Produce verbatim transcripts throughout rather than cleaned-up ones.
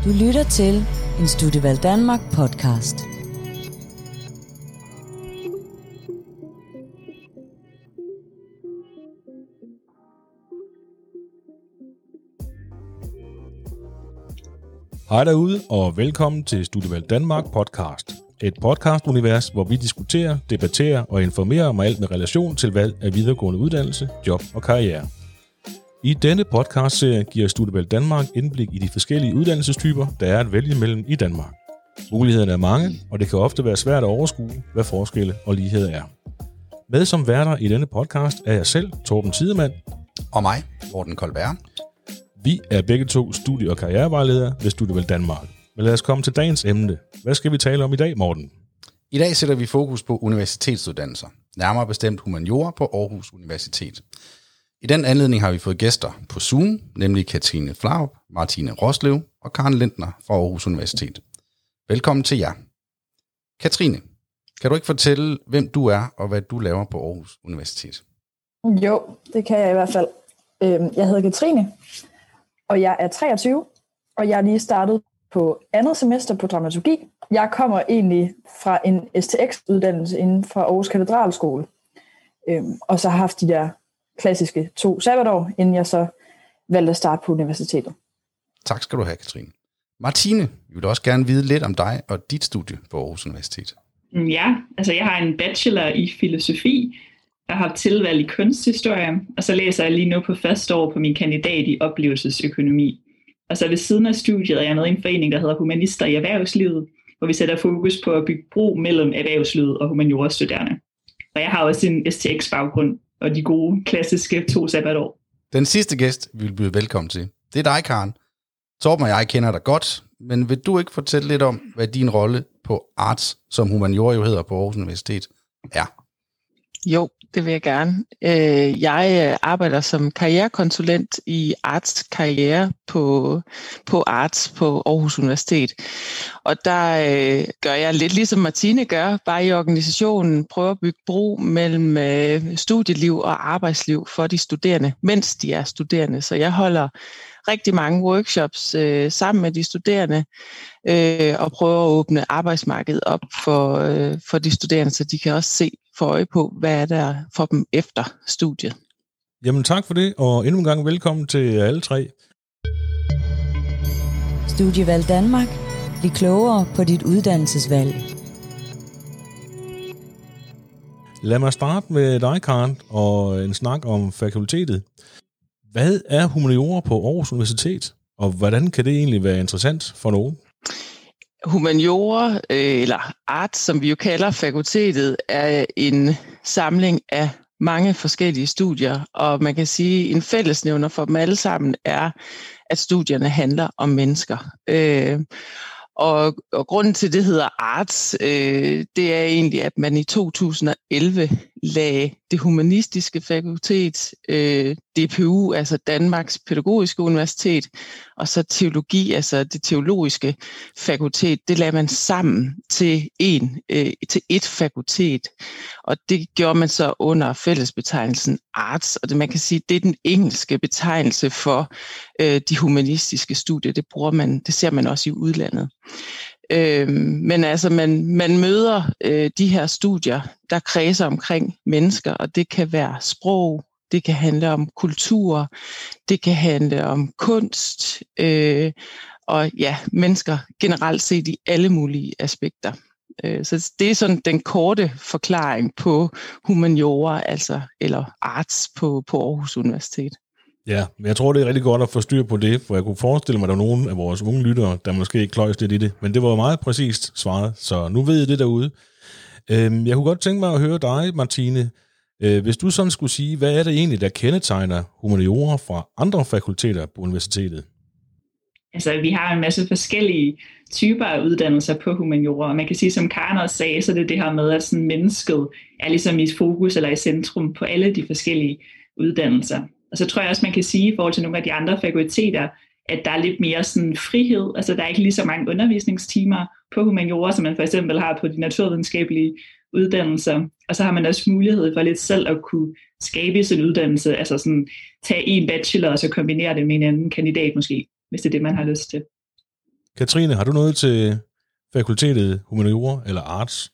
Du lytter til en Studievalg Danmark podcast. Hej derude, og velkommen til Studievalg Danmark podcast. Et podcast-univers, hvor vi diskuterer, debatterer og informerer om alt med relation til valg af videregående uddannelse, job og karriere. I denne podcast-serie giver Studievalg Danmark indblik i de forskellige uddannelsestyper, der er at vælge mellem i Danmark. Mulighederne er mange, og det kan ofte være svært at overskue, hvad forskelle og lighed er. Med som værter i denne podcast er jeg selv, Torben Tidemand. Og mig, Morten Koldberg. Vi er begge to studie- og karrierevejledere ved Studievalg Danmark. Men lad os komme til dagens emne. Hvad skal vi tale om i dag, Morten? I dag sætter vi fokus på universitetsuddannelser, nærmere bestemt humaniora på Aarhus Universitet. I den anledning har vi fået gæster på Zoom, nemlig Katrine Flaup, Martine Roslev og Karen Lindner fra Aarhus Universitet. Velkommen til jer. Katrine, kan du ikke fortælle, hvem du er og hvad du laver på Aarhus Universitet? Jo, det kan jeg i hvert fald. Jeg hedder Katrine, og jeg er treogtyve, og jeg er lige startet på andet semester på dramaturgi. Jeg kommer egentlig fra en S T X-uddannelse inden for Aarhus Katedralskole, og så har haft de der klassiske to sabbatår, inden jeg så valgte at starte på universitetet. Tak skal du have, Katrine. Martine, vi vil også gerne vide lidt om dig og dit studie på Aarhus Universitet. Ja, altså jeg har en bachelor i filosofi. Jeg har tilvalg i kunsthistorie, og så læser jeg lige nu på første år på min kandidat i oplevelsesøkonomi. Og så ved siden af studiet er jeg med i en forening, der hedder Humanister i Erhvervslivet, hvor vi sætter fokus på at bygge bro mellem erhvervslivet og humaniora-studerende. Og jeg har også en S T X-baggrund og de gode, klassiske to sabbatår. Den sidste gæst, vi vil byde velkommen til, det er dig, Karen. Torben og jeg kender dig godt, men vil du ikke fortælle lidt om, hvad din rolle på Arts, som humaniora jo hedder på Aarhus Universitet, er? Jo, det vil jeg gerne. Jeg arbejder som karrierekonsulent i Arts Karriere på, på Arts på Aarhus Universitet. Og der gør jeg lidt ligesom Martine gør, bare i organisationen, prøver at bygge bro mellem studieliv og arbejdsliv for de studerende, mens de er studerende. Så jeg holder rigtig mange workshops øh, sammen med de studerende øh, og prøver at åbne arbejdsmarkedet op for, øh, for de studerende, så de kan også se for øje på, hvad er der for dem efter studiet. Jamen tak for det, og endnu en gang velkommen til alle tre. Studievalg Danmark. Bliv klogere på dit uddannelsesvalg. Lad mig starte med dig, Karen, og en snak om fakultetet. Hvad er humaniora på Aarhus Universitet, og hvordan kan det egentlig være interessant for nogen? Humaniora, eller Art, som vi jo kalder fakultetet, er en samling af mange forskellige studier, og man kan sige, at en fællesnævner for dem alle sammen er, at studierne handler om mennesker. Øh, og, og grunden til, det hedder Arts, øh, det er egentlig, at man i to tusind og elleve lagde det humanistiske fakultet, øh, D P U, altså Danmarks Pædagogiske Universitet, og så teologi, altså det teologiske fakultet, det lagde man sammen til en, øh, til et fakultet. Og det gjorde man så under fællesbetegnelsen Arts, og det, man kan sige, det er den engelske betegnelse for øh, de humanistiske studier. Det bruger man, det ser man også i udlandet. Øh, men altså, man, man møder øh, de her studier, der kredser omkring mennesker, og det kan være sprog, det kan handle om kultur, det kan handle om kunst, øh, og ja, mennesker generelt set i alle mulige aspekter. Øh, så det er sådan den korte forklaring på humaniora, altså, eller arts på, på Aarhus Universitet. Ja, men jeg tror, det er rigtig godt at få styr på det, for jeg kunne forestille mig, at der er nogle af vores unge lyttere, der måske ikke kløjs lidt i det, men det var jo meget præcist svaret, så nu ved I det derude. Jeg kunne godt tænke mig at høre dig, Martine. Hvis du sådan skulle sige, hvad er det egentlig, der kendetegner humaniora fra andre fakulteter på universitetet? Altså, vi har en masse forskellige typer af uddannelser på humaniora, og man kan sige, som Karen også sagde, så det er det her med, at sådan mennesket er ligesom i fokus eller i centrum på alle de forskellige uddannelser. Og så tror jeg også, man kan sige i forhold til nogle af de andre fakulteter, at der er lidt mere sådan frihed. Altså der er ikke lige så mange undervisningstimer på humaniora, som man for eksempel har på de naturvidenskabelige uddannelser. Og så har man også mulighed for lidt selv at kunne skabe sin uddannelse, altså sådan tage en bachelor og så kombinere det med en anden kandidat måske, hvis det er det, man har lyst til. Katrine, har du noget til fakultetet humaniora eller arts?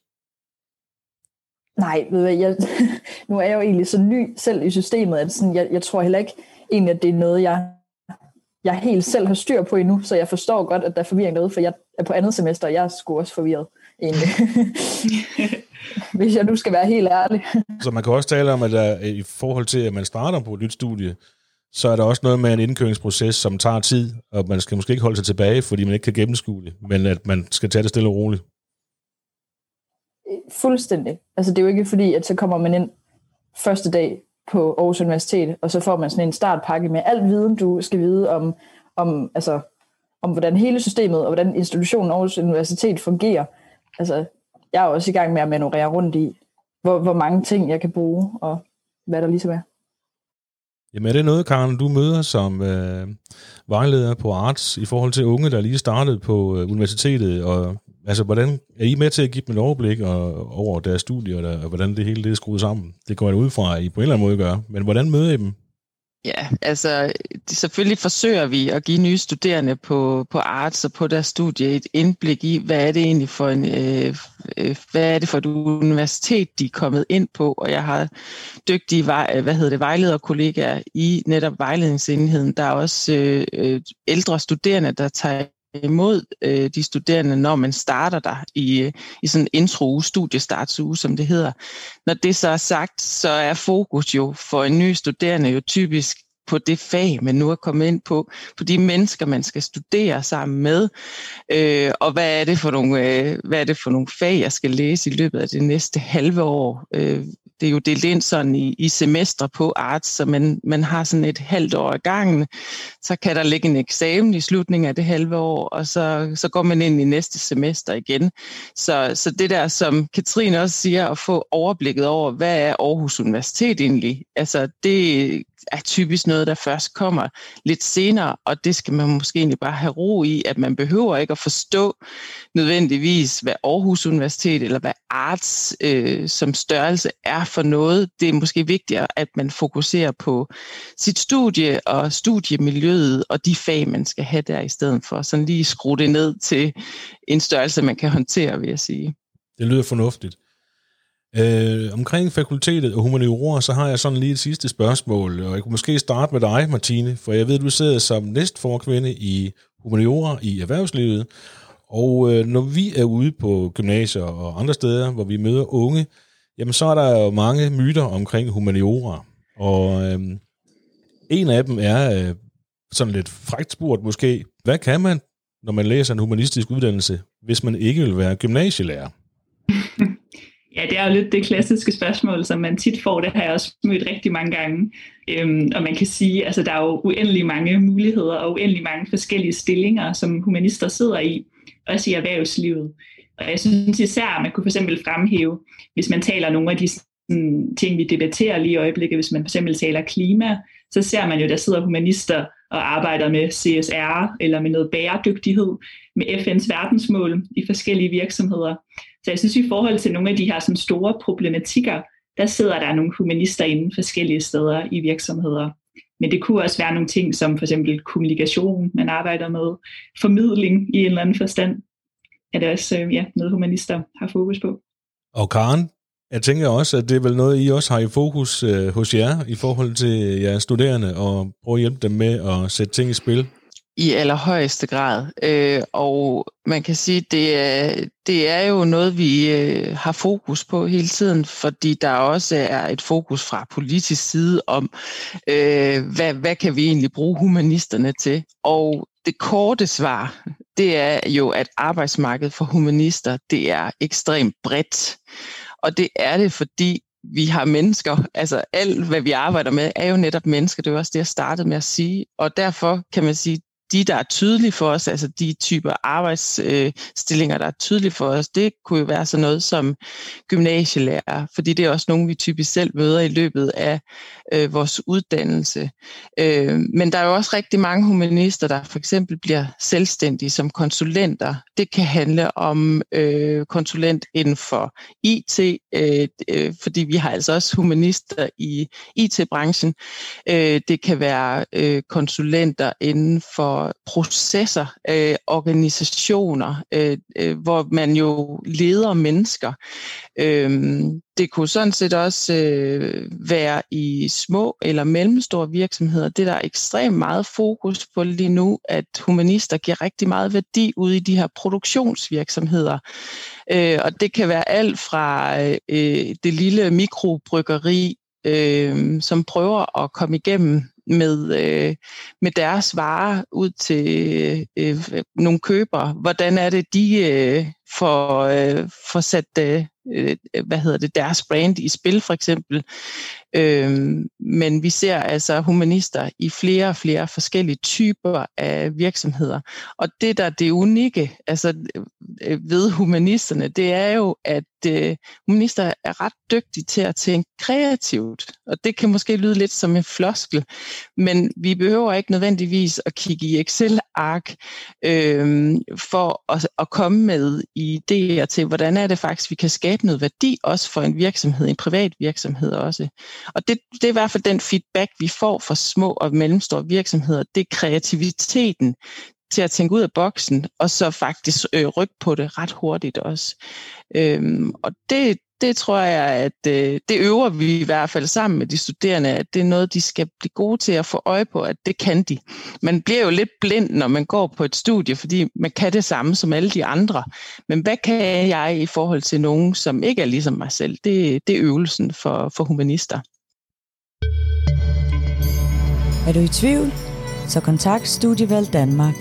Nej, ved du hvad, jeg, nu er jeg jo egentlig så ny selv i systemet, at sådan, jeg, jeg tror heller ikke egentlig, at det er noget, jeg, jeg helt selv har styr på endnu, så jeg forstår godt, at der er forvirring derude, for jeg er på andet semester, og jeg er sgu også forvirret, egentlig. Hvis jeg nu skal være helt ærlig. Så man kan også tale om, at der, i forhold til, at man starter på et nyt studie, så er der også noget med en indkøringsproces, som tager tid, og man skal måske ikke holde sig tilbage, fordi man ikke kan gennemskue det, men at man skal tage det stille og roligt. Fuldstændig. Altså det er jo ikke fordi, at så kommer man ind første dag på Aarhus Universitet, og så får man sådan en startpakke med alt viden, du skal vide om, om, altså, om hvordan hele systemet og hvordan institutionen Aarhus Universitet fungerer. Altså, jeg er også i gang med at manøvrere rundt i, hvor, hvor mange ting jeg kan bruge, og hvad der ligesom er. Jamen er det noget, Karen, du møder som øh, vejleder på Arts i forhold til unge, der lige startede på øh, universitetet, og altså, hvordan er I med til at give dem et overblik og, over deres studier, og, og hvordan det hele det er skruet sammen? Det går jeg ud fra, at I på en eller anden måde gør, men hvordan møder I dem? Ja, altså selvfølgelig forsøger vi at give nye studerende på, på Arts og på deres studie et indblik i, hvad er det egentlig for en, øh, øh, hvad er det for et universitet, de er kommet ind på, og jeg har dygtige vej, hvad hedder det, vejlederkollegaer i netop vejledningsenheden. Der er også øh, ældre studerende, der tager imod øh, de studerende, når man starter der i, i sådan en intro-uge, studiestartsuge, som det hedder. Når det så er sagt, så er fokus jo for en ny studerende jo typisk på det fag, man nu er kommet ind på, på de mennesker, man skal studere sammen med, øh, og hvad er det for nogle, øh, hvad er det for nogle fag, jeg skal læse i løbet af det næste halve år. Øh, det er jo delt ind sådan i, i semestre på Arts, så man, man har sådan et halvt år i gangen, så kan der ligge en eksamen i slutningen af det halve år, og så, så går man ind i næste semester igen. Så, så det der, som Katrine også siger, at få overblikket over, hvad er Aarhus Universitet egentlig? Altså det er typisk noget, der først kommer lidt senere, og det skal man måske egentlig bare have ro i, at man behøver ikke at forstå nødvendigvis, hvad Aarhus Universitet eller hvad Arts øh, som størrelse er for noget. Det er måske vigtigere, at man fokuserer på sit studie og studiemiljøet og de fag, man skal have der i stedet for. Sådan lige skrue det ned til en størrelse, man kan håndtere, vil jeg sige. Det lyder fornuftigt. Øh, omkring fakultetet og humaniora, så har jeg sådan lige et sidste spørgsmål, og jeg kunne måske starte med dig, Martine, for jeg ved, du sidder som næstforkvinde i humaniora i erhvervslivet, og øh, når vi er ude på gymnasier og andre steder, hvor vi møder unge, jamen så er der jo mange myter omkring humaniora, og øh, en af dem er øh, sådan lidt frækt spurgt måske, hvad kan man, når man læser en humanistisk uddannelse, hvis man ikke vil være gymnasielærer? Ja, det er jo lidt det klassiske spørgsmål, som man tit får. Det har jeg også mødt rigtig mange gange. Øhm, og man kan sige, altså der er jo uendelig mange muligheder og uendelig mange forskellige stillinger, som humanister sidder i, også i erhvervslivet. Og jeg synes især, at man kunne for eksempel fremhæve, hvis man taler nogle af de sådan, ting, vi debatterer lige i øjeblikket, hvis man for eksempel taler klima, så ser man jo, der sidder humanister og arbejder med C S R eller med noget bæredygtighed, med F N's verdensmål i forskellige virksomheder. Så jeg synes, i forhold til nogle af de her sådan store problematikker, der sidder der nogle humanister inden forskellige steder i virksomheder. Men det kunne også være nogle ting som for eksempel kommunikation, man arbejder med, formidling i en eller anden forstand. Er det også ja, noget, humanister har fokus på. Og Karen, jeg tænker også, at det er vel noget, I også har i fokus øh, hos jer i forhold til jeres studerende, og prøve at hjælpe dem med at sætte ting i spil. I allerhøjeste grad. Øh, og man kan sige, det er, det er jo noget, vi øh, har fokus på hele tiden, fordi der også er et fokus fra politisk side om, øh, hvad, hvad kan vi egentlig bruge humanisterne til? Og det korte svar, det er jo, at arbejdsmarkedet for humanister, det er ekstremt bredt. Og det er det, fordi vi har mennesker, altså alt, hvad vi arbejder med, er jo netop mennesker. Det er også det, jeg startede med at sige. Og derfor kan man sige, de, der er tydelige for os, altså de typer arbejdsstillinger, der er tydelige for os, det kunne jo være sådan noget som gymnasielærer, fordi det er også nogle, vi typisk selv møder i løbet af øh, vores uddannelse. Øh, men der er jo også rigtig mange humanister, der for eksempel bliver selvstændige som konsulenter. Det kan handle om øh, konsulent inden for I T, øh, øh, fordi vi har altså også humanister i I T-branchen. Øh, det kan være øh, konsulenter inden for for processer, øh, organisationer, øh, øh, hvor man jo leder mennesker. Øh, det kunne sådan set også øh, være i små eller mellemstore virksomheder. Det der er ekstremt meget fokus på lige nu, at humanister giver rigtig meget værdi ud i de her produktionsvirksomheder. Øh, og det kan være alt fra øh, det lille mikrobryggeri, øh, som prøver at komme igennem med, øh, med deres varer ud til øh, nogle købere. Hvordan er det, de øh, får, øh, får sat øh, hvad hedder det, deres brand i spil, for eksempel. Øh, men vi ser altså humanister i flere og flere forskellige typer af virksomheder. Og det, der er det unikke altså, ved humanisterne, det er jo, at øh, humanister er ret dygtige til at tænke kreativt. Og det kan måske lyde lidt som en floskel, men vi behøver ikke nødvendigvis at kigge i Excel-ark øh, for at, at komme med idéer til, hvordan er det faktisk, vi kan skabe noget værdi, også for en virksomhed, en privat virksomhed også. Og det, det er i hvert fald den feedback, vi får fra små og mellemstore virksomheder. Det er kreativiteten til at tænke ud af boksen, og så faktisk øh, rykke på det ret hurtigt også. Øhm, og det, det tror jeg, at øh, det øver vi i hvert fald sammen med de studerende, at det er noget, de skal blive gode til at få øje på, at det kan de. Man bliver jo lidt blind, når man går på et studie, fordi man kan det samme som alle de andre. Men hvad kan jeg i forhold til nogen, som ikke er ligesom mig selv? Det, det er øvelsen for, for humanister. Er du i tvivl? Så kontakt Studievalg Danmark.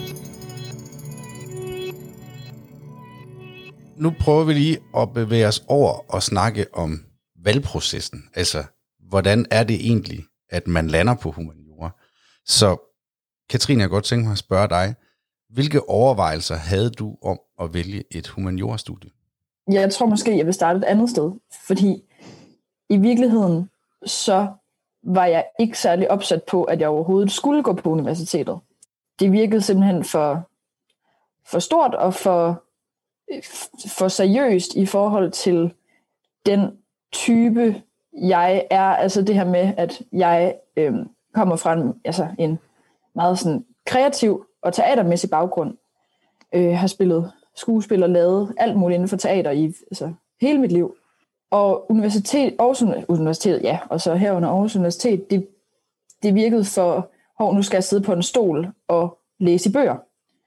Nu prøver vi lige at bevæge os over og snakke om valgprocessen. Altså, hvordan er det egentlig, at man lander på humaniora? Så, Katrine, jeg godt tænke mig at spørge dig, hvilke overvejelser havde du om at vælge et humaniora-studie? Jeg tror måske, jeg vil starte et andet sted, fordi i virkeligheden, så var jeg ikke særlig opsat på, at jeg overhovedet skulle gå på universitetet. Det virkede simpelthen for, for stort og for, for seriøst i forhold til den type, jeg er. Altså det her med, at jeg øh, kommer fra en, altså en meget sådan kreativ og teatermæssig baggrund. Øh, har spillet skuespil og lavet alt muligt inden for teater i altså, hele mit liv. Og universitet, Aarhus Universitet, ja, og så herunder Aarhus Universitet, det, det virkede for, hov, nu skal jeg sidde på en stol og læse i bøger.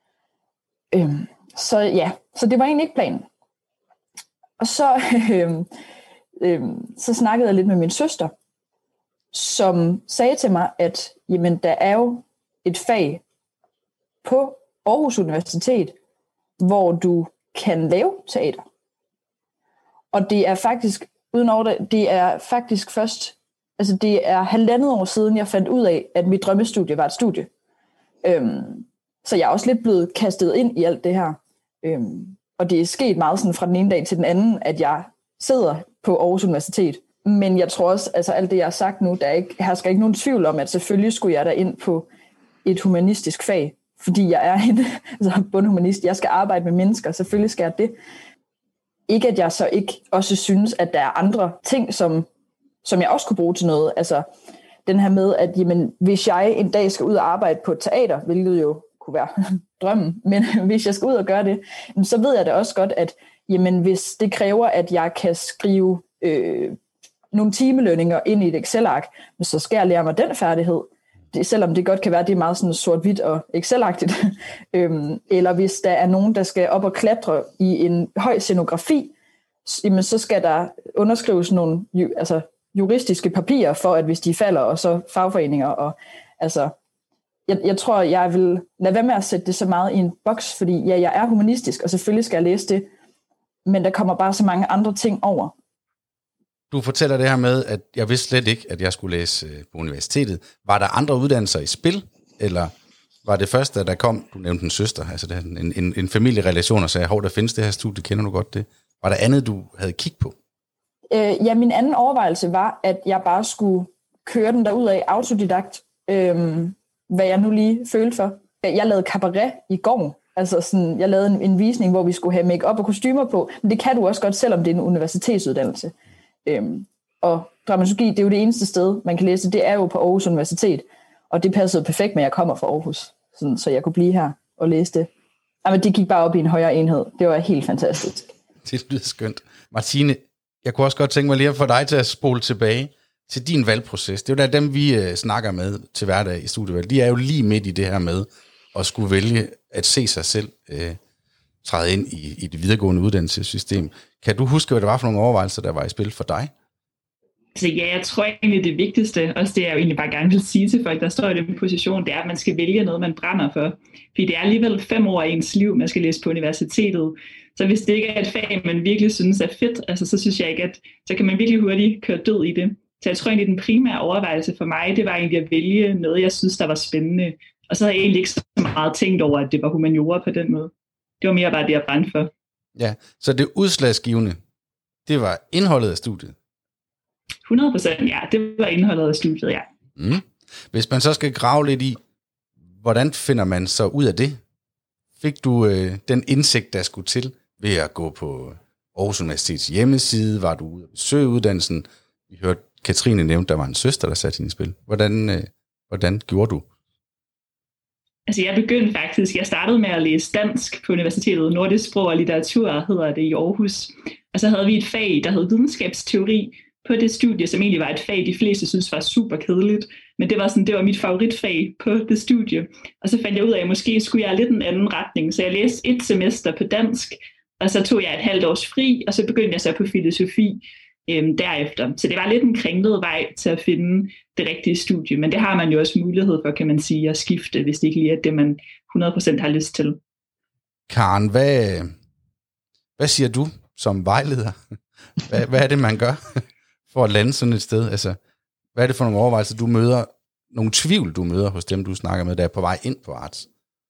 Øhm, så ja, så det var egentlig ikke planen. Og så, øhm, øhm, så snakkede jeg lidt med min søster, som sagde til mig, at jamen, der er jo et fag på Aarhus Universitet, hvor du kan lave teater. Og det er faktisk, uden over det, det er faktisk først, altså det er halvandet år siden, jeg fandt ud af, at mit drømmestudie var et studie. Øhm, så jeg er også lidt blevet kastet ind i alt det her. Øhm, og det er sket meget sådan fra den ene dag til den anden, at jeg sidder på Aarhus Universitet. Men jeg tror også, altså alt det, jeg har sagt nu, der er ikke, her skal ikke nogen tvivl om, at selvfølgelig skulle jeg da ind på et humanistisk fag. Fordi jeg er en altså bundhumanist. Jeg skal arbejde med mennesker, selvfølgelig skal jeg det. Ikke at jeg så ikke også synes, at der er andre ting, som, som jeg også kunne bruge til noget. Altså den her med, at jamen, hvis jeg en dag skal ud og arbejde på et teater, hvilket jo kunne være drømmen, men hvis jeg skal ud og gøre det, så ved jeg da også godt, at jamen, hvis det kræver, at jeg kan skrive øh, nogle timelønninger ind i et Excel-ark, så skal jeg lære mig den færdighed. Det, selvom det godt kan være, at det er meget sådan sort-hvidt og Excel-agtigt. øhm, eller hvis der er nogen, der skal op og klatre i en høj scenografi, jamen, så skal der underskrives nogle altså, juristiske papirer for, at hvis de falder, og så fagforeninger. Og, altså, jeg, jeg tror, jeg vil lade være med at sætte det så meget i en boks, fordi ja, jeg er humanistisk, og selvfølgelig skal jeg læse det, men der kommer bare så mange andre ting over. Du fortæller det her med, at jeg vidste slet ikke, at jeg skulle læse på universitetet. Var der andre uddannelser i spil, eller var det første, der kom, du nævnte en søster, altså det, en, en, en familierelation, og sagde, hov, der findes det her studie, kender du godt det? Var der andet, du havde kigget på? Øh, ja, min anden overvejelse var, at jeg bare skulle køre den derud af autodidakt, øh, hvad jeg nu lige følte for. Jeg lavede cabaret i går, altså sådan, jeg lavede en, en visning, hvor vi skulle have make-up og kostymer på, men det kan du også godt, selvom det er en universitetsuddannelse. Øhm, og dramaturgi, det er jo det eneste sted, man kan læse, det er jo på Aarhus Universitet, og det passede perfekt med, at jeg kommer fra Aarhus. sådan, så jeg kunne blive her og læse det. Jamen, de gik bare op i en højere enhed. Det var helt fantastisk. Det lyder skønt. Martine, jeg kunne også godt tænke mig lige at få dig til at spole tilbage til din valgproces. Det er jo da dem, vi øh, snakker med til hverdag i studievalg. De er jo lige midt i det her med at skulle vælge at se sig selv øh, træde ind i, i det videregående uddannelsessystem. Kan du huske, hvad det var for nogle overvejelser, der var i spil for dig? Så ja, jeg tror egentlig det vigtigste, også det jeg jo egentlig bare gerne vil sige til folk, der står i den position, det er, at man skal vælge noget, man brænder for. Fordi det er alligevel fem år af ens liv, man skal læse på universitetet. Så hvis det ikke er et fag, man virkelig synes er fedt, altså, så synes jeg ikke, at så kan man virkelig hurtigt køre død i det. Så jeg tror egentlig, den primære overvejelse for mig, det var egentlig at vælge noget, jeg synes, der var spændende. Og så havde jeg egentlig ikke så meget tænkt over, at det var humaniora på den måde. Det var mere bare det, jeg brændte for. Ja, så det udslagsgivende, det var indholdet af studiet? hundrede procent, ja. Det var indholdet af studiet, ja. Mm. Hvis man så skal grave lidt i, hvordan finder man så ud af det? Fik du øh, den indsigt, der skulle til ved at gå på Aarhus Universitets hjemmeside? Var du ude at besøge uddannelsen? Vi hørte Katrine nævne, der var en søster, der satte hende i spil. Hvordan, øh, hvordan gjorde du? Altså jeg begyndte faktisk, jeg startede med at læse dansk på universitetet, nordisk sprog og litteratur hedder det i Aarhus. Og så havde vi et fag, der hed videnskabsteori på det studie, som egentlig var et fag, de fleste synes var super kedeligt. Men det var, sådan, det var mit favoritfag på det studie. Og så fandt jeg ud af, at måske skulle jeg lidt en anden retning. Så jeg læste et semester på dansk, og så tog jeg et halvt års fri, og så begyndte jeg så på filosofi øhm, derefter. Så det var lidt en kringlet vej til at finde det rigtige studie. Men det har man jo også mulighed for, kan man sige, at skifte, hvis det ikke lige er det, man hundrede procent har lyst til. Karen, hvad, hvad siger du som vejleder? Hvad, hvad er det, man gør for at lande sådan et sted? Altså, hvad er det for nogle overvejelser, du møder, nogle tvivl, du møder hos dem, du snakker med, der er på vej ind på Arts?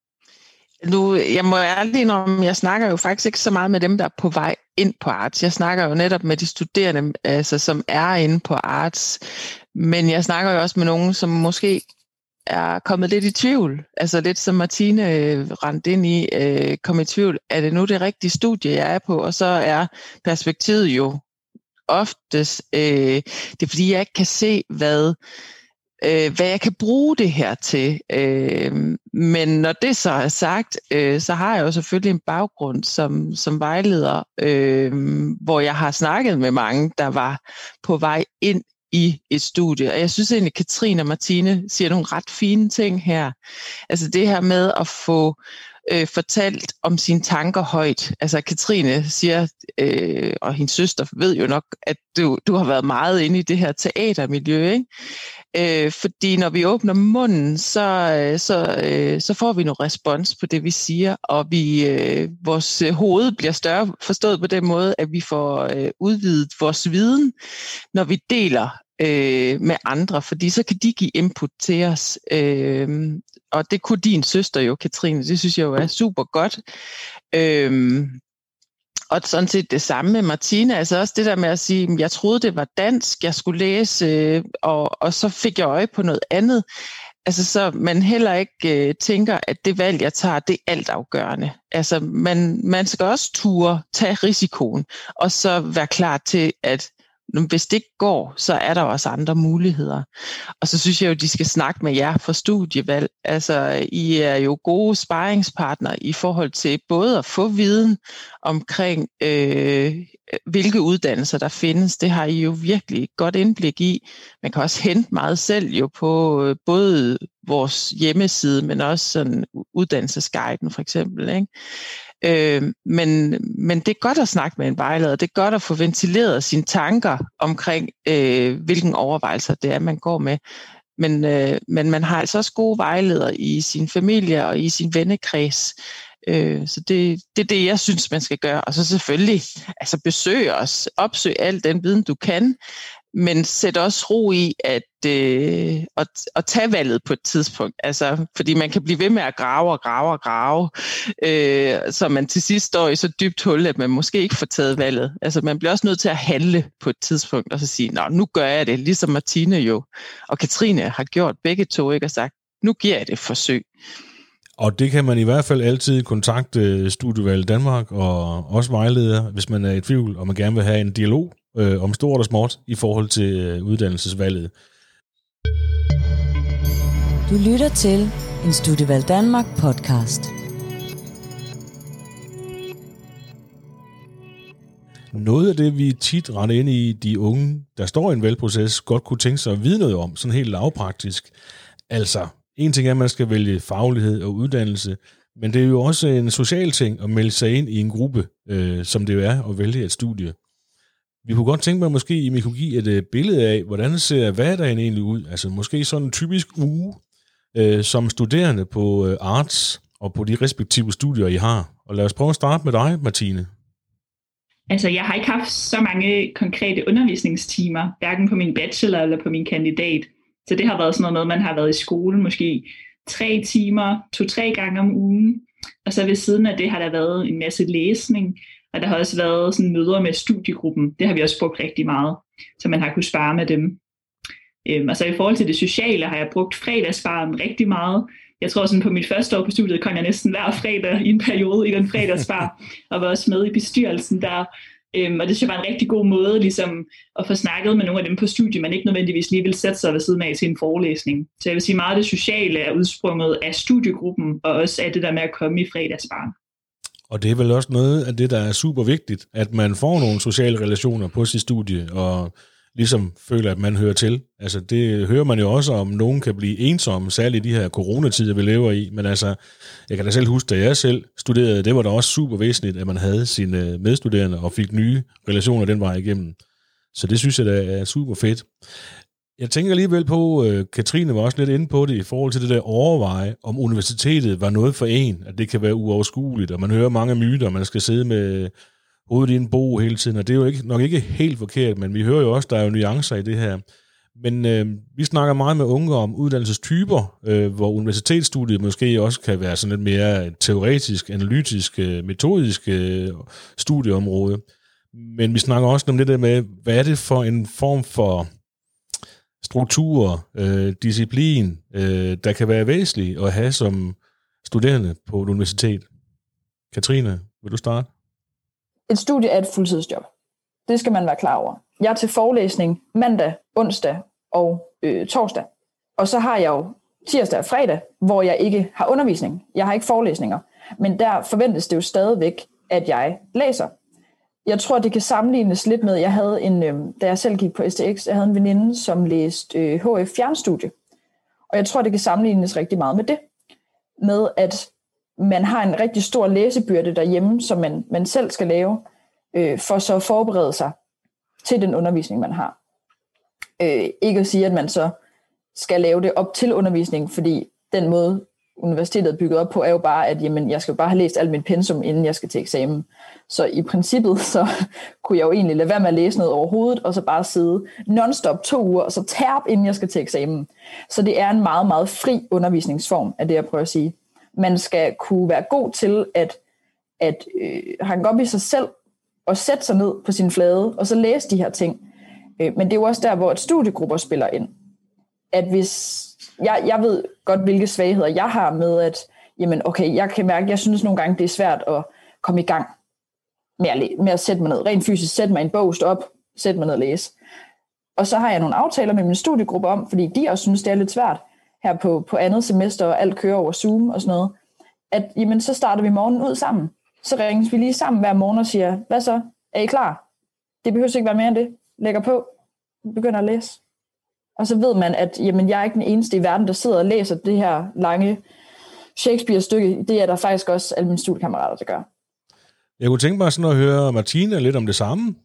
Nu, jeg må ærligt indrømme, jeg snakker jo faktisk ikke så meget med dem, der er på vej ind på Arts. Jeg snakker jo netop med de studerende, altså, som er inde på Arts. Men jeg snakker jo også med nogen, som måske er kommet lidt i tvivl. Altså lidt som Martine øh, rendte ind i, øh, kom i tvivl. Er det nu det rigtige studie, jeg er på? Og så er perspektivet jo oftest, øh, det er fordi, jeg ikke kan se, hvad, øh, hvad jeg kan bruge det her til. Øh, men når det så er sagt, øh, så har jeg jo selvfølgelig en baggrund som, som vejleder, øh, hvor jeg har snakket med mange, der var på vej ind i et studie. Og jeg synes egentlig, at Katrine og Martine siger nogle ret fine ting her. Altså det her med at få øh, fortalt om sine tanker højt. Altså Katrine siger, øh, og hendes søster ved jo nok, at du, du har været meget inde i det her teatermiljø, ikke? Øh, fordi når vi åbner munden, så, så, øh, så får vi noget respons på det, vi siger, og vi, øh, vores hoved bliver større, forstået på den måde, at vi får øh, udvidet vores viden, når vi deler øh, med andre, fordi så kan de give input til os. Øh, og det kunne din søster jo, Katrine, det synes jeg jo er super godt. Øh, Og sådan set det samme med Martine, altså også det der med at sige, at jeg troede, det var dansk, jeg skulle læse, øh, og, og så fik jeg øje på noget andet. Altså så man heller ikke øh, tænker, at det valg, jeg tager, det er altafgørende. Altså man, man skal også ture, tage risikoen, og så være klar til, at hvis det ikke går, så er der også andre muligheder. Og så synes jeg jo, de skal snakke med jer for studievalg. Altså, I er jo gode sparringspartnere i forhold til både at få viden omkring, øh, hvilke uddannelser der findes. Det har I jo virkelig godt indblik i. Man kan også hente meget selv jo på øh, både vores hjemmeside, men også sådan uddannelsesguiden for eksempel, ikke? Øh, men, men det er godt at snakke med en vejleder. Det er godt at få ventileret sine tanker omkring, øh, hvilken overvejelser det er, man går med. Men, øh, men man har altså også gode vejledere i sin familie og i sin vennekreds. Øh, så det, det er det, jeg synes, man skal gøre. Og så selvfølgelig altså besøg os, opsøg al den viden, du kan, men sæt også ro i at, øh, at, at tage valget på et tidspunkt. Altså, fordi man kan blive ved med at grave og grave og grave, øh, så man til sidst står i så dybt hul, at man måske ikke får taget valget. Altså, man bliver også nødt til at handle på et tidspunkt, og så sige, nå, nu gør jeg det, ligesom Martine jo, og Katrine har gjort begge to, ikke, og sagt, nu giver jeg det et forsøg. Og det kan man i hvert fald altid kontakte Studievalg Danmark og også vejleder, hvis man er i tvivl, og man gerne vil have en dialog øh, om stort og småt i forhold til øh, uddannelsesvalget. Du lytter til En Studievalg Danmark podcast. Noget af det, vi tit render ind i, de unge, der står i en valgproces, godt kunne tænke sig at vide noget om, sådan helt lavpraktisk. Altså, en ting er, at man skal vælge faglighed og uddannelse, men det er jo også en social ting at melde sig ind i en gruppe, øh, som det jo er at vælge et studie. Vi kunne godt tænke mig måske, at I kunne give et øh, billede af, hvordan ser hverdagen egentlig ud? Altså måske sådan en typisk uge øh, som studerende på øh, arts og på de respektive studier, I har. Og lad os prøve at starte med dig, Martine. Altså, jeg har ikke haft så mange konkrete undervisningstimer, hverken på min bachelor eller på min kandidat. Så det har været sådan noget med, at man har været i skole måske tre timer, to-tre gange om ugen. Og så ved siden af det har der været en masse læsning, og der har også været sådan møder med studiegruppen. Det har vi også brugt rigtig meget, så man har kunnet spare med dem. Øhm, og så i forhold til det sociale har jeg brugt fredagssparen rigtig meget. Jeg tror sådan på mit første år på studiet kom jeg næsten hver fredag i en periode i den fredagsspar, og var også med i bestyrelsen der. Øhm, og det synes jeg var en rigtig god måde ligesom, at få snakket med nogle af dem på studiet, man ikke nødvendigvis lige vil sætte sig ved siden af til en forelæsning. Så jeg vil sige, meget af det sociale er udsprunget af studiegruppen, og også af det der med at komme i fredagssparen. Og det er vel også noget af det, der er super vigtigt, at man får nogle sociale relationer på sit studie, og ligesom føler, at man hører til. Altså det hører man jo også om, nogen kan blive ensomme, særligt i de her coronatider, vi lever i. Men altså, jeg kan da selv huske, da jeg selv studerede, det var da også super væsentligt, at man havde sine medstuderende og fik nye relationer den vej igennem. Så det synes jeg da er super fedt. Jeg tænker alligevel på, uh, Katrine var også lidt inde på det, i forhold til det der overveje, om universitetet var noget for en, at det kan være uoverskueligt, og man hører mange myter, og man skal sidde med hovedet i en bog hele tiden, og det er jo ikke, nok ikke helt forkert, men vi hører jo også, der er jo nuancer i det her. Men øh, vi snakker meget med unge om uddannelsestyper, øh, hvor universitetsstudiet måske også kan være sådan lidt mere teoretisk, analytisk, øh, metodisk øh, studieområde. Men vi snakker også om det der med, hvad er det for en form for struktur, øh, disciplin, øh, der kan være væsentlig at have som studerende på et universitet. Katrine, vil du starte? Et studie er et fuldtidsjob. Det skal man være klar over. Jeg er til forelæsning mandag, onsdag og øh, torsdag. Og så har jeg jo tirsdag og fredag, hvor jeg ikke har undervisning. Jeg har ikke forelæsninger. Men der forventes det jo stadigvæk, at jeg læser. Jeg tror, det kan sammenlignes lidt med, jeg havde en, øh, da jeg selv gik på S T X, jeg havde en veninde, som læste øh, H F fjernstudie. Og jeg tror, det kan sammenlignes rigtig meget med det. Med at man har en rigtig stor læsebyrde derhjemme, som man, man selv skal lave, øh, for så at forberede sig til den undervisning, man har. Øh, ikke at sige, at man så skal lave det op til undervisning, fordi den måde, universitetet er bygget op på, er jo bare, at jamen, jeg skal jo bare have læst alt mit pensum, inden jeg skal til eksamen. Så i princippet, så kunne jeg jo egentlig lade være med at læse noget overhovedet, og så bare sidde non-stop to uger, og så tærpe, inden jeg skal til eksamen. Så det er en meget, meget fri undervisningsform, af det jeg prøver at sige. Man skal kunne være god til at, at øh, hanke op i sig selv og sætte sig ned på sin flade og så læse de her ting. Øh, men det er jo også der, hvor et studiegrupper spiller ind. At hvis jeg, jeg ved godt, hvilke svagheder jeg har med, at jamen, okay, jeg kan mærke, jeg synes nogle gange, det er svært at komme i gang med at, med at sætte mig ned. Rent fysisk sætte mig en bog, stå op, sætte mig ned og læse. Og så har jeg nogle aftaler med min studiegruppe om, fordi de også synes, det er lidt svært her på, på andet semester, og alt kører over Zoom og sådan noget, at jamen, så starter vi morgenen ud sammen. Så ringes vi lige sammen hver morgen og siger, hvad så? Er I klar? Det behøver ikke være mere end det. Lægger på. Begynder at læse. Og så ved man, at jamen, jeg er ikke den eneste i verden, der sidder og læser det her lange Shakespeare-stykke. Det er der faktisk også alle mine studiekammerater, der gør. Jeg kunne tænke mig sådan at høre Martine lidt om det samme.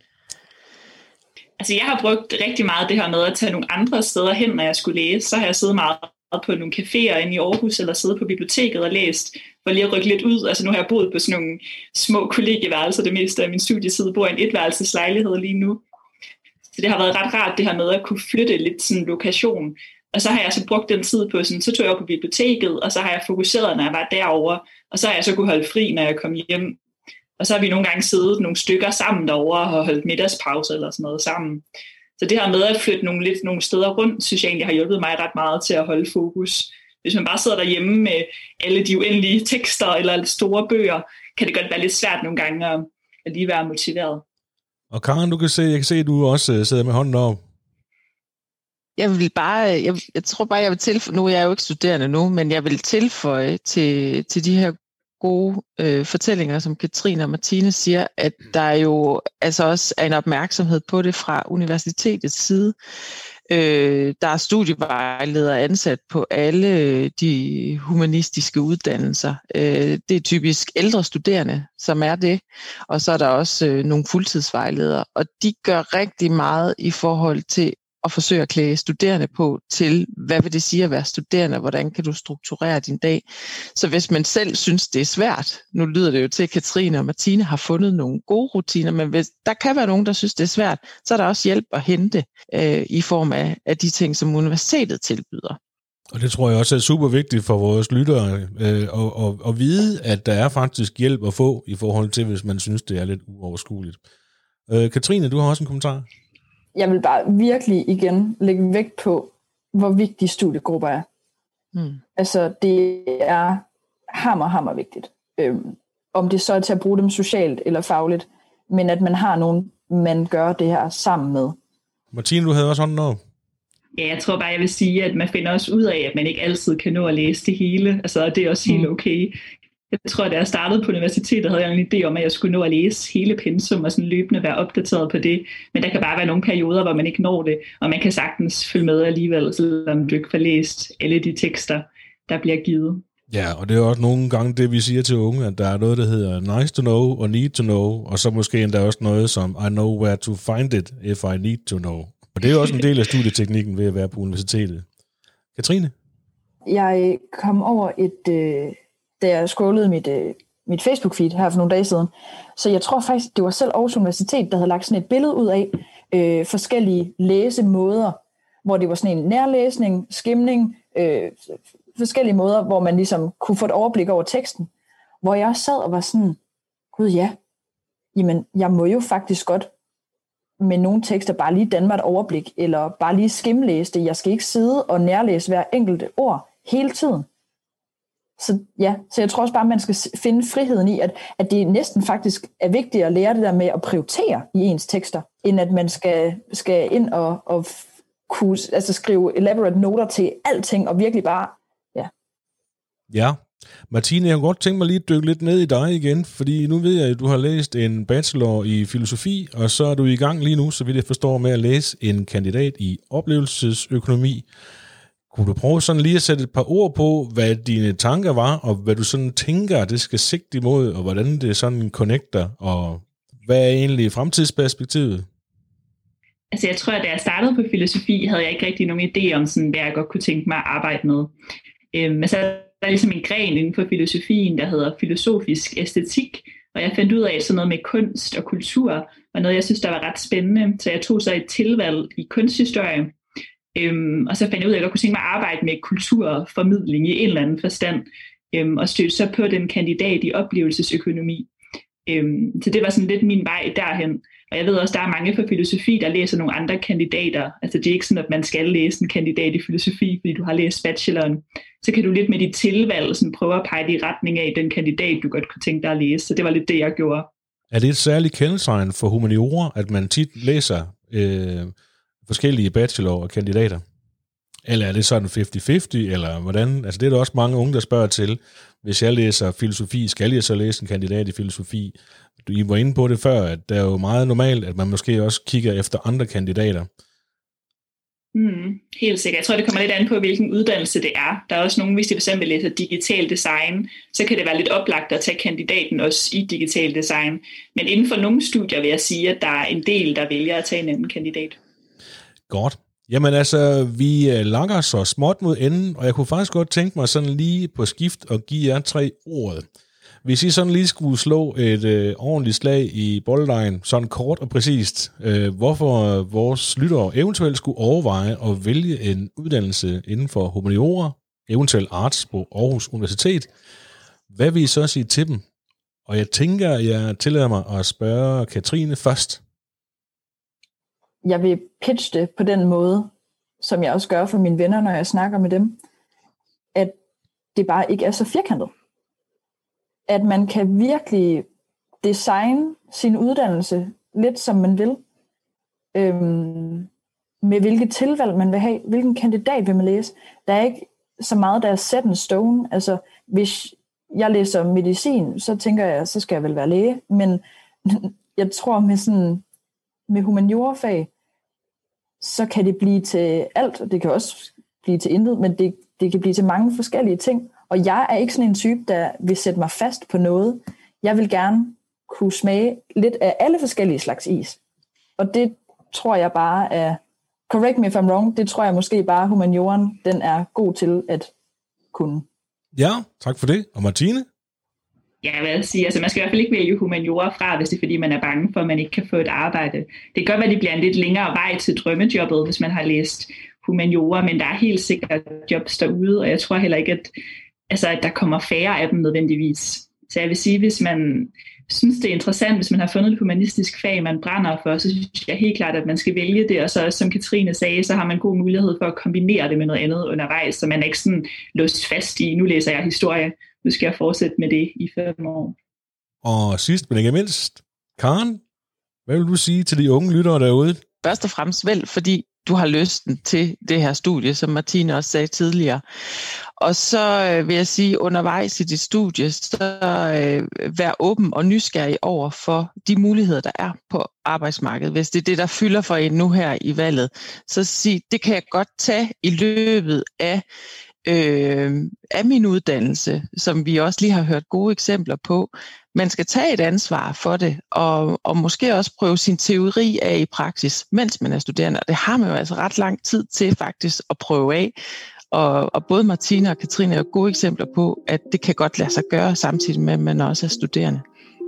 Altså, jeg har brugt rigtig meget det her med at tage nogle andre steder hen, når jeg skulle læse. Så har jeg siddet meget på nogle caféer inde i Aarhus, eller siddet på biblioteket og læst, for lige at rykke lidt ud. Altså, nu har jeg boet på sådan nogle små kollegieværelser, det meste af min studietid, bor i en etværelseslejlighed lige nu. Så det har været ret rart, det her med at kunne flytte lidt sådan lokation. Og så har jeg så brugt den tid på, sådan, så tog jeg op på biblioteket, og så har jeg fokuseret, når jeg var derovre, og så har jeg så kunne holde fri, når jeg kom hjem. Og så har vi nogle gange siddet nogle stykker sammen derovre og holdt middagspause eller sådan noget sammen. Så det her med at flytte nogle, lidt, nogle steder rundt, synes jeg egentlig har hjulpet mig ret meget til at holde fokus. Hvis man bare sidder derhjemme med alle de uendelige tekster eller store bøger, kan det godt være lidt svært nogle gange at, at lige være motiveret. Og Karen, du kan se, jeg kan se, at du også sidder med hånden op. Jeg vil bare, jeg, jeg tror bare, jeg vil tilføje, nu er jeg jo ikke studerende nu, men jeg vil tilføje til, til de her gode øh, fortællinger, som Katrine og Martine siger, at der jo altså også er en opmærksomhed på det fra universitetets side. Øh, der er studievejledere ansat på alle de humanistiske uddannelser. Øh, det er typisk ældre studerende, som er det, og så er der også øh, nogle fuldtidsvejledere, og de gør rigtig meget i forhold til at forsøge at klæde studerende på til, hvad vil det sige at være studerende, og hvordan kan du strukturere din dag. Så hvis man selv synes, det er svært, nu lyder det jo til, at Katrine og Martine har fundet nogle gode rutiner, men hvis der kan være nogen, der synes, det er svært, så er der også hjælp at hente øh, i form af, af de ting, som universitetet tilbyder. Og det tror jeg også er super vigtigt for vores lyttere øh, at, at, at vide, at der er faktisk hjælp at få i forhold til, hvis man synes, det er lidt uoverskueligt. Øh, Katrine, du har også en kommentar. Jeg vil bare virkelig igen lægge vægt på, hvor vigtige studiegrupper er. Mm. Altså, det er hammer, hammer vigtigt. Øhm, om det så er til at bruge dem socialt eller fagligt, men at man har nogen, man gør det her sammen med. Martine, du havde også hånden over. Ja, jeg tror bare, jeg vil sige, at man finder også ud af, at man ikke altid kan nå at læse det hele. Altså, det er også helt okay. Jeg tror, at da jeg startede på universitetet, havde jeg en idé om, at jeg skulle nå at læse hele pensum og sådan løbende være opdateret på det. Men der kan bare være nogle perioder, hvor man ikke når det, og man kan sagtens følge med alligevel, selvom du ikke får læst alle de tekster, der bliver givet. Ja, og det er også nogle gange det, vi siger til unge, at der er noget, der hedder nice to know og need to know, og så måske endda også noget som I know where to find it if I need to know. Og det er jo også en del af studieteknikken ved at være på universitetet. Katrine? Jeg kom over et... Øh da jeg scrollede mit, øh, mit Facebook-feed her for nogle dage siden. Så jeg tror faktisk, det var selv Aarhus Universitet, der havde lagt sådan et billede ud af øh, forskellige læsemåder, hvor det var sådan en nærlæsning, skimning, øh, forskellige måder, hvor man ligesom kunne få et overblik over teksten. Hvor jeg også sad og var sådan, gud ja, jamen jeg må jo faktisk godt med nogle tekster bare lige danne mig et overblik, eller bare lige skimlæse det. Jeg skal ikke sidde og nærlæse hver enkelte ord hele tiden. Så ja, så jeg tror også bare, at man skal finde friheden i, at, at det næsten faktisk er vigtigt at lære det der med at prioritere i ens tekster, end at man skal, skal ind og, og kunne, altså skrive elaborate noter til alting, og virkelig bare, ja. Ja, Martine, jeg kunne godt tænke mig lige at dykke lidt ned i dig igen, fordi nu ved jeg, at du har læst en bachelor i filosofi, og så er du i gang lige nu, så vidt jeg forstår, med at læse en kandidat i oplevelsesøkonomi. Kunne du prøve sådan lige at sætte et par ord på, hvad dine tanker var, og hvad du sådan tænker, det skal sigte imod, og hvordan det sådan connecter, og hvad er egentlig fremtidsperspektivet? Altså jeg tror, at da jeg startede på filosofi, havde jeg ikke rigtig nogen idé om, sådan, hvad jeg godt kunne tænke mig at arbejde med. Øhm, altså, der er ligesom en gren inden for filosofien, der hedder filosofisk æstetik, og jeg fandt ud af, at sådan noget med kunst og kultur var noget, jeg synes, der var ret spændende, så jeg tog så et tilvalg i kunsthistorie. Øhm, og så fandt jeg ud af, at jeg kunne tænke mig at arbejde med kulturformidling i en eller anden forstand, øhm, og stødte så på den kandidat i oplevelsesøkonomi. Øhm, så det var sådan lidt min vej derhen. Og jeg ved også, der er mange fra filosofi, der læser nogle andre kandidater. Altså det er ikke sådan, at man skal læse en kandidat i filosofi, fordi du har læst bacheloren. Så kan du lidt med dit tilvalg sådan prøve at pege i retning af den kandidat, du godt kunne tænke dig at læse. Så det var lidt det, jeg gjorde. Er det et særligt kendetegn for humaniora, at man tit læser øh, forskellige bachelor og kandidater? Eller er det sådan halvtreds halvtreds, eller hvordan? Altså det er der også mange unge, der spørger til. Hvis jeg læser filosofi, skal jeg så læse en kandidat i filosofi? I var inde på det før, at det er jo meget normalt, at man måske også kigger efter andre kandidater. Mm, helt sikkert. Jeg tror, det kommer lidt an på, hvilken uddannelse det er. Der er også nogle, hvis de for eksempel læser digital design, så kan det være lidt oplagt at tage kandidaten også i digital design. Men inden for nogle studier vil jeg sige, at der er en del, der vælger at tage en anden kandidat. Godt. Jamen altså, vi langer så småt mod enden, og jeg kunne faktisk godt tænke mig sådan lige på skift og give jer tre ordet. Hvis I sådan lige skulle slå et øh, ordentligt slag i boldlejen, sådan kort og præcist, øh, hvorfor vores lyttere eventuelt skulle overveje at vælge en uddannelse inden for humaniora, eventuelt arts på Aarhus Universitet, hvad vil I så sige til dem? Og jeg tænker, jeg tillader mig at spørge Katrine først. Jeg vil pitche det på den måde, som jeg også gør for mine venner, når jeg snakker med dem, at det bare ikke er så firkantet. At man kan virkelig designe sin uddannelse lidt som man vil. Øhm, med hvilket tilvalg man vil have, hvilken kandidat vil man læse. Der er ikke så meget, der er set in stone. Altså, hvis jeg læser medicin, så tænker jeg, så skal jeg vel være læge, men jeg tror med sådan, med humaniorafag, så kan det blive til alt, og det kan også blive til intet, men det, det kan blive til mange forskellige ting. Og jeg er ikke sådan en type, der vil sætte mig fast på noget. Jeg vil gerne kunne smage lidt af alle forskellige slags is. Og det tror jeg bare er, correct me if I'm wrong, det tror jeg måske bare humanioren, den er god til at kunne. Ja, tak for det. Og Martine? Ja, jeg vil sige, altså man skal i hvert fald ikke vælge humaniora fra, hvis det er fordi, man er bange for, at man ikke kan få et arbejde. Det kan godt være, at det bliver en lidt længere vej til drømmejobbet, hvis man har læst humaniora, men der er helt sikkert jobs derude, og jeg tror heller ikke, at, altså, at der kommer færre af dem nødvendigvis. Så jeg vil sige, hvis man synes, det er interessant, hvis man har fundet et humanistisk fag, man brænder for, så synes jeg helt klart, at man skal vælge det, og så som Katrine sagde, så har man god mulighed for at kombinere det med noget andet undervejs, så man er ikke sådan låst fast i, nu læser jeg historie, nu skal jeg fortsætte med det i fem år. Og sidst, men ikke mindst, Karen, hvad vil du sige til de unge lyttere derude? Først og fremmest vel, fordi du har lysten til det her studie, som Martine også sagde tidligere. Og så vil jeg sige, undervejs i dit studie, så øh, vær åben og nysgerrig over for de muligheder, der er på arbejdsmarkedet. Hvis det er det, der fylder for en nu her i valget, så sig, det kan jeg godt tage i løbet af, øh, af min uddannelse, som vi også lige har hørt gode eksempler på. Man skal tage et ansvar for det, og, og måske også prøve sin teori af i praksis, mens man er studerende. Og det har man jo altså ret lang tid til faktisk at prøve af. Og, og både Martine og Katrine er gode eksempler på, at det kan godt lade sig gøre, samtidig med, at man også er studerende.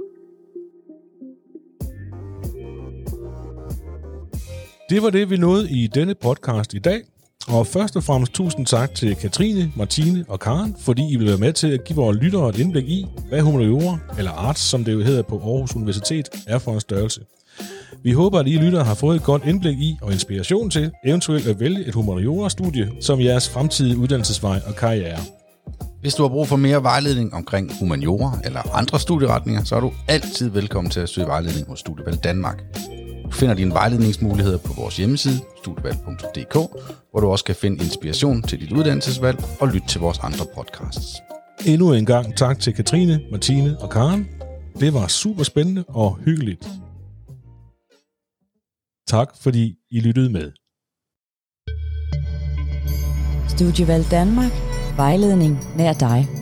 Det var det, vi nåede i denne podcast i dag. Og først og fremmest tusind tak til Katrine, Martine og Karen, fordi I vil være med til at give vores lyttere et indblik i, hvad humaniora, eller arts, som det jo hedder på Aarhus Universitet, er for en størrelse. Vi håber, at I lyttere har fået et godt indblik i og inspiration til eventuelt at vælge et humaniora-studie som jeres fremtidige uddannelsesvej og karriere. Hvis du har brug for mere vejledning omkring humaniora eller andre studieretninger, så er du altid velkommen til at søge vejledning hos Studievalg Danmark. Du finder dine vejledningsmuligheder på vores hjemmeside, studievalg punktum d k, hvor du også kan finde inspiration til dit uddannelsesvalg og lytte til vores andre podcasts. Endnu en gang tak til Katrine, Martine og Karen. Det var super spændende og hyggeligt. Tak fordi I lyttede med. Studievalg Danmark. Vejledning nær dig.